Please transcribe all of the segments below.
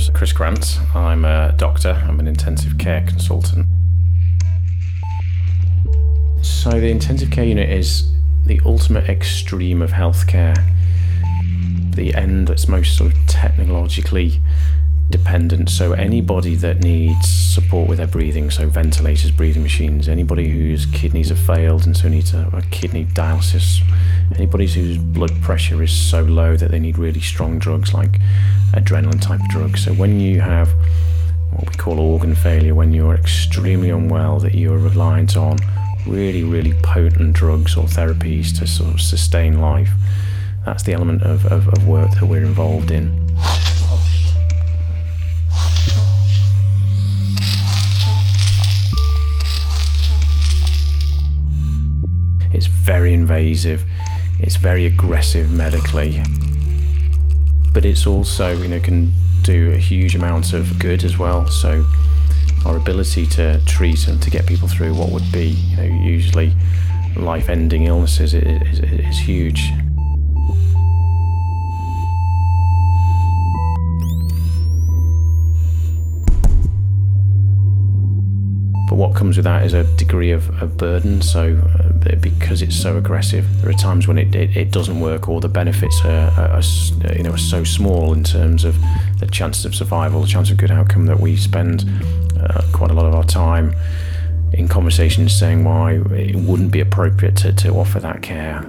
name's Chris Grant. I'm a doctor. I'm an intensive care consultant. So the intensive care unit is the ultimate extreme of healthcare. The end that's most sort of technologically dependent. So anybody that needs support with their breathing, so ventilators, breathing machines, anybody whose kidneys have failed and so needs a kidney dialysis, anybody whose blood pressure is so low that they need really strong drugs like adrenaline type of drugs. So when you have what we call organ failure, when you're extremely unwell, that you're reliant on really, really potent drugs or therapies to sort of sustain life, that's the element of work that we're involved in. It's very invasive, it's very aggressive medically, but it's also, can do a huge amount of good as well. So our ability to treat and to get people through what would be, usually life-ending illnesses is huge. But what comes with that is a degree of burden. So because it's so aggressive, there are times when it doesn't work, or the benefits are so small in terms of the chances of survival, the chance of good outcome, that we spend quite a lot of our time in conversations saying why it wouldn't be appropriate to offer that care.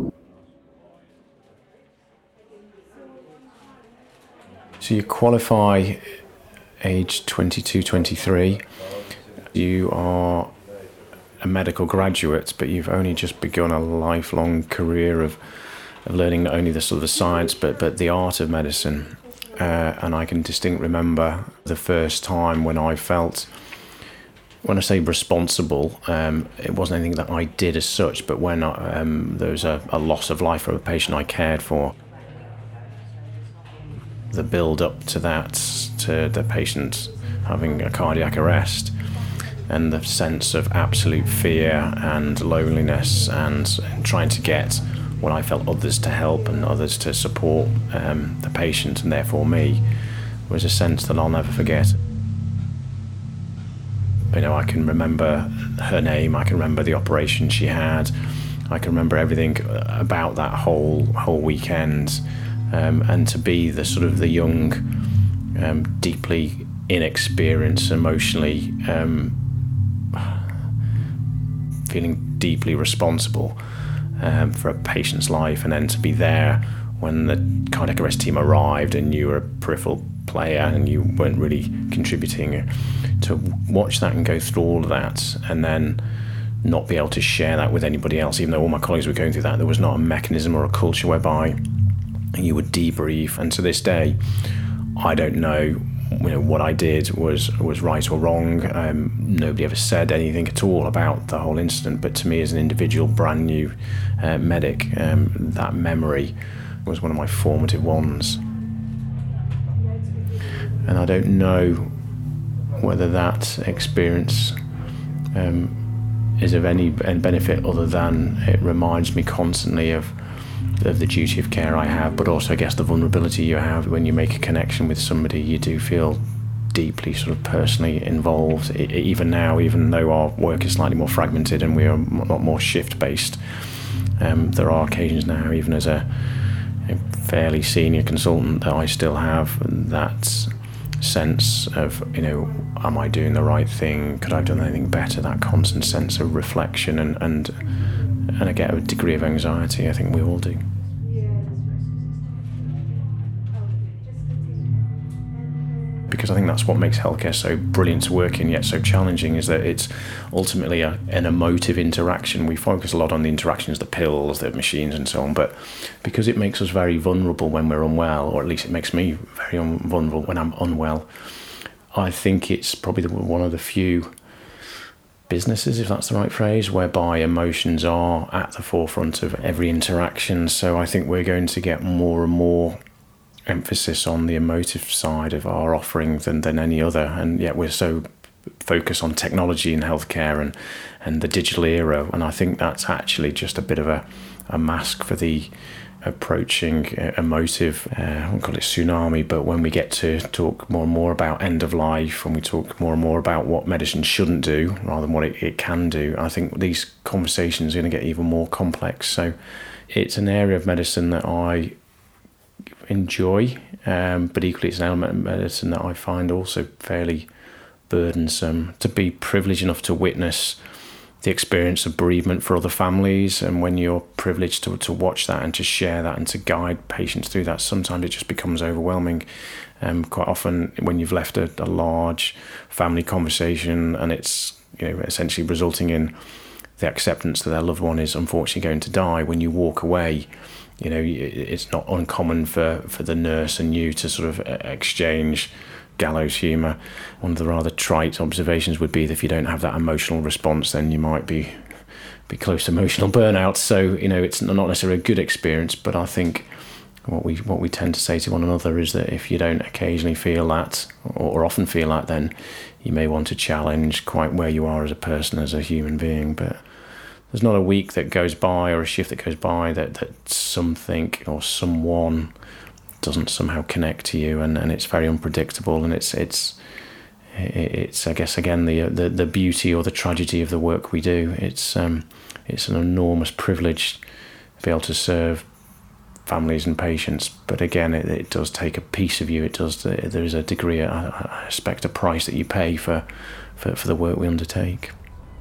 So you qualify age 22, 23. You are a medical graduate, but you've only just begun a lifelong career of learning not only the sort of the science, but the art of medicine. And I can distinctly remember the first time when I felt, when I say responsible, it wasn't anything that I did as such, but when there was a loss of life for a patient I cared for. The build up to that, to the patient having a cardiac arrest, and the sense of absolute fear and loneliness, and trying to get what I felt others to help and others to support the patient, and therefore me, was a sense that I'll never forget. I can remember her name, I can remember the operation she had, I can remember everything about that whole weekend, and to be the sort of the young, deeply inexperienced, emotionally feeling deeply responsible for a patient's life, and then to be there when the cardiac arrest team arrived and you were a peripheral player and you weren't really contributing, to watch that and go through all of that and then not be able to share that with anybody else, even though all my colleagues were going through that. There was not a mechanism or a culture whereby you would debrief, and to this day I don't know what I did was right or wrong. Nobody ever said anything at all about the whole incident, but to me as an individual brand new medic, that memory was one of my formative ones. And I don't know whether that experience is of any benefit other than it reminds me constantly of the duty of care I have, but also I guess the vulnerability you have when you make a connection with somebody. You do feel deeply sort of personally involved, even now, even though our work is slightly more fragmented and we are a lot more shift based. There are occasions now, even as a fairly senior consultant, that I still have that sense of, am I doing the right thing? Could I have done anything better? That constant sense of reflection and I get a degree of anxiety. I think we all do. Because I think that's what makes healthcare so brilliant to work in, yet so challenging, is that it's ultimately an emotive interaction. We focus a lot on the interactions, the pills, the machines and so on, but because it makes us very vulnerable when we're unwell, or at least it makes me very vulnerable when I'm unwell, I think it's probably one of the few businesses, if that's the right phrase, whereby emotions are at the forefront of every interaction. So I think we're going to get more and more emphasis on the emotive side of our offering than any other, and yet we're so focused on technology in healthcare and the digital era, and I think that's actually just a bit of a mask for the approaching emotive, I won't call it tsunami, but when we get to talk more and more about end of life, when we talk more and more about what medicine shouldn't do rather than what it can do, I think these conversations are going to get even more complex. So it's an area of medicine that I enjoy, but equally it's an element of medicine that I find also fairly burdensome. To be privileged enough to witness the experience of bereavement for other families, and when you're privileged to watch that and to share that and to guide patients through that, sometimes it just becomes overwhelming. Quite often when you've left a large family conversation and it's essentially resulting in the acceptance that their loved one is unfortunately going to die, when you walk away, it's not uncommon for the nurse and you to sort of exchange gallows humour. One of the rather trite observations would be that if you don't have that emotional response, then you might be close to emotional burnout. So it's not necessarily a good experience, but I think what we tend to say to one another is that if you don't occasionally feel that, or often feel that, then you may want to challenge quite where you are as a person, as a human being. But there's not a week that goes by or a shift that goes by that something or someone doesn't somehow connect to you, and it's very unpredictable, and it's I guess again the beauty or the tragedy of the work we do. It's an enormous privilege to be able to serve families and patients, but again it does take a piece of you. There is a degree, I expect, a price that you pay for the work we undertake.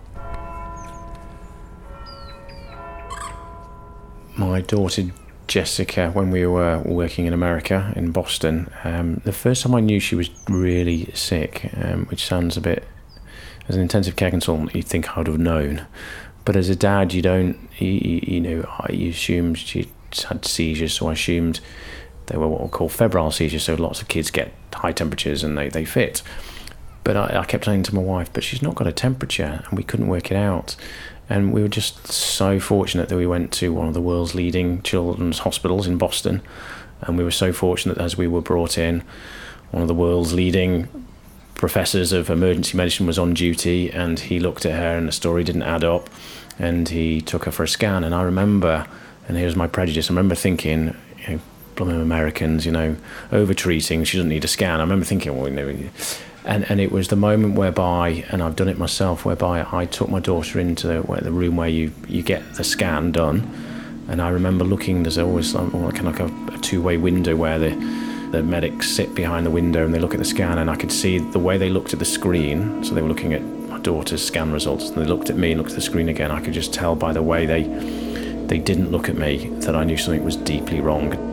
My daughter Jessica, when we were working in America, in Boston, the first time I knew she was really sick, which sounds a bit, as an intensive care consultant, you'd think I would have known. But as a dad, you don't, you assumed she had seizures, so I assumed they were what we call febrile seizures, so lots of kids get high temperatures and they fit. But I kept saying to my wife, but she's not got a temperature, and we couldn't work it out. And we were just so fortunate that we went to one of the world's leading children's hospitals in Boston. And we were so fortunate that as we were brought in, one of the world's leading professors of emergency medicine was on duty, and he looked at her and the story didn't add up, and he took her for a scan. And I remember, and here's my prejudice, I remember thinking, blooming Americans, over-treating, she doesn't need a scan. I remember thinking, And it was the moment whereby, and I've done it myself, whereby I took my daughter into the room where you get the scan done, and I remember looking. There's always kind of like a two-way window where the medics sit behind the window and they look at the scan, and I could see the way they looked at the screen. So they were looking at my daughter's scan results, and they looked at me and looked at the screen again. I could just tell by the way they didn't look at me that I knew something was deeply wrong.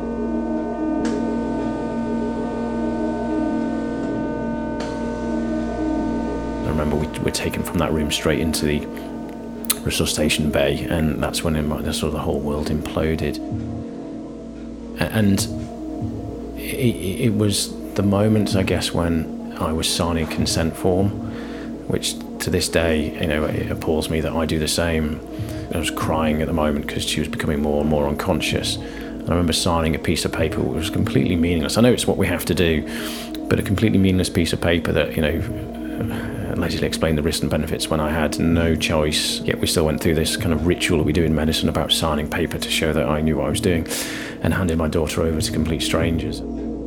I remember we were taken from that room straight into the resuscitation bay, and that's when the whole world imploded. And it was the moment, I guess, when I was signing a consent form, which to this day, it appalls me that I do the same. I was crying at the moment because she was becoming more and more unconscious. And I remember signing a piece of paper which was completely meaningless. I know it's what we have to do, but a completely meaningless piece of paper that, allegedly explained the risks and benefits when I had no choice. Yet we still went through this kind of ritual that we do in medicine about signing paper to show that I knew what I was doing, and handed my daughter over to complete strangers.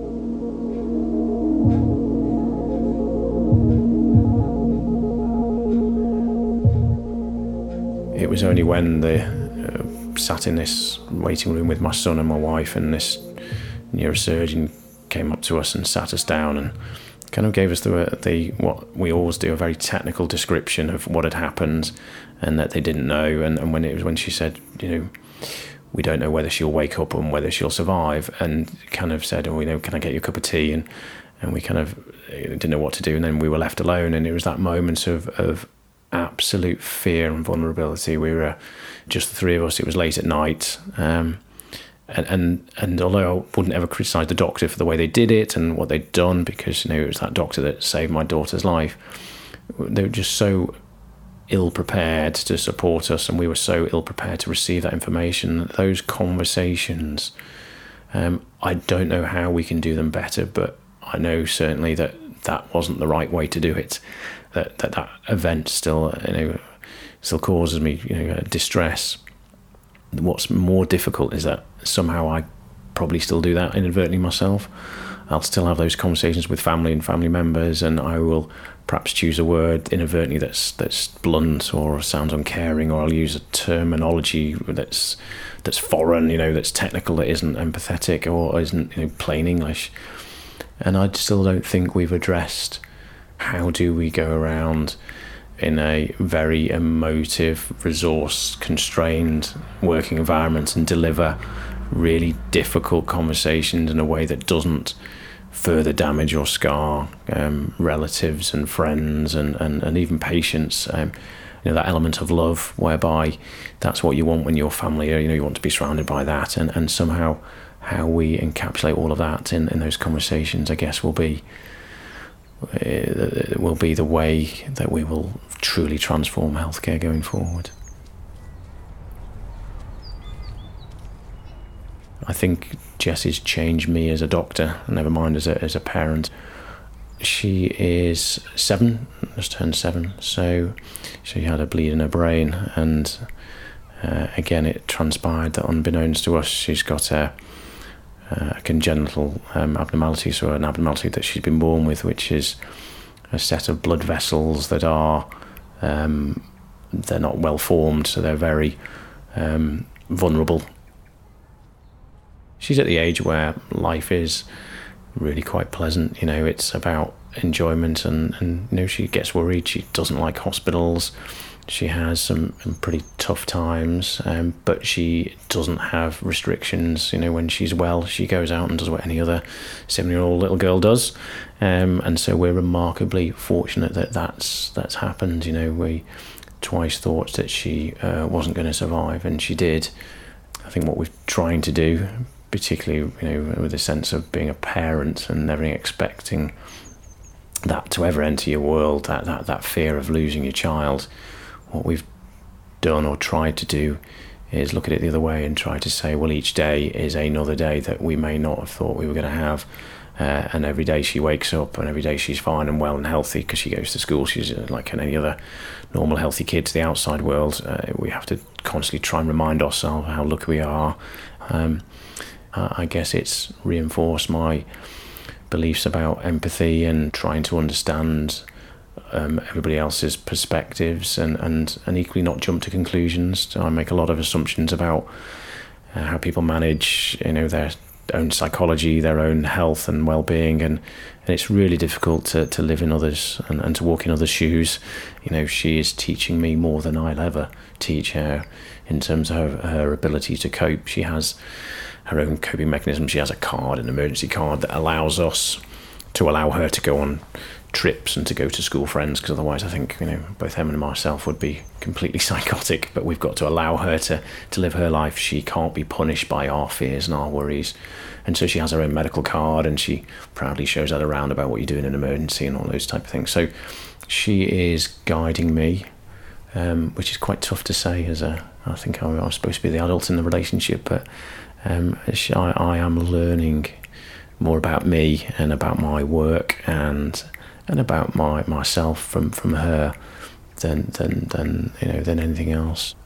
It was only when sat in this waiting room with my son and my wife, and this neurosurgeon came up to us and sat us down and kind of gave us the what we always do, a very technical description of what had happened and that they didn't know. And when she said, we don't know whether she'll wake up and whether she'll survive, and kind of said, can I get you a cup of tea? And we kind of didn't know what to do, and then we were left alone. And it was that moment of absolute fear and vulnerability. We were just the three of us. It was late at night. And although I wouldn't ever criticise the doctor for the way they did it and what they'd done, because it was that doctor that saved my daughter's life, they were just so ill prepared to support us, and we were so ill prepared to receive that information. Those conversations, I don't know how we can do them better, but I know certainly that wasn't the right way to do it. That event still causes me distress. What's more difficult is that somehow I probably still do that inadvertently myself. I'll still have those conversations with family and family members, and I will perhaps choose a word inadvertently that's blunt or sounds uncaring, or I'll use a terminology that's foreign, that's technical, that isn't empathetic or isn't plain English. And I still don't think we've addressed how do we go around in a very emotive, resource-constrained working environment and deliver really difficult conversations in a way that doesn't further damage or scar relatives and friends and even patients. That element of love, whereby that's what you want when you're family, you want to be surrounded by that, and somehow how we encapsulate all of that in those conversations, I guess, will be the way that we will truly transform healthcare going forward. I think Jessie's changed me as a doctor, never mind as a parent. She is 7, just turned 7, so she had a bleed in her brain, and again it transpired that unbeknownst to us she's got a congenital abnormality, so an abnormality that she's been born with, which is a set of blood vessels that are they're not well formed, so they're very vulnerable. She's at the age where life is really quite pleasant. It's about enjoyment, and she gets worried. She doesn't like hospitals. She has some pretty tough times, but she doesn't have restrictions. When she's well, she goes out and does what any other 7-year-old little girl does, and so we're remarkably fortunate that that's happened. We twice thought that she wasn't going to survive, and she did. I think what we're trying to do, particularly with a sense of being a parent and never expecting that to ever enter your world, that fear of losing your child, what we've done or tried to do is look at it the other way and try to say, well, each day is another day that we may not have thought we were going to have, and every day she wakes up and every day she's fine and well and healthy because she goes to school. She's like any other normal healthy kid to the outside world. We have to constantly try and remind ourselves how lucky we are. I guess it's reinforced my beliefs about empathy and trying to understand everybody else's perspectives and equally not jump to conclusions. I make a lot of assumptions about how people manage their own psychology, their own health and well-being, and it's really difficult to live in others and to walk in others' shoes. She is teaching me more than I'll ever teach her in terms of her ability to cope. She has her own coping mechanism. She has a card, an emergency card, that allows us to allow her to go on trips and to go to school friends, because otherwise I think both Em and myself would be completely psychotic. But we've got to allow her to live her life. She can't be punished by our fears and our worries, and so she has her own medical card, and she proudly shows that around about what you do in an emergency and all those type of things. So she is guiding me, which is quite tough to say I think I'm supposed to be the adult in the relationship, but I am learning more about me and about my work and about myself from her than anything else.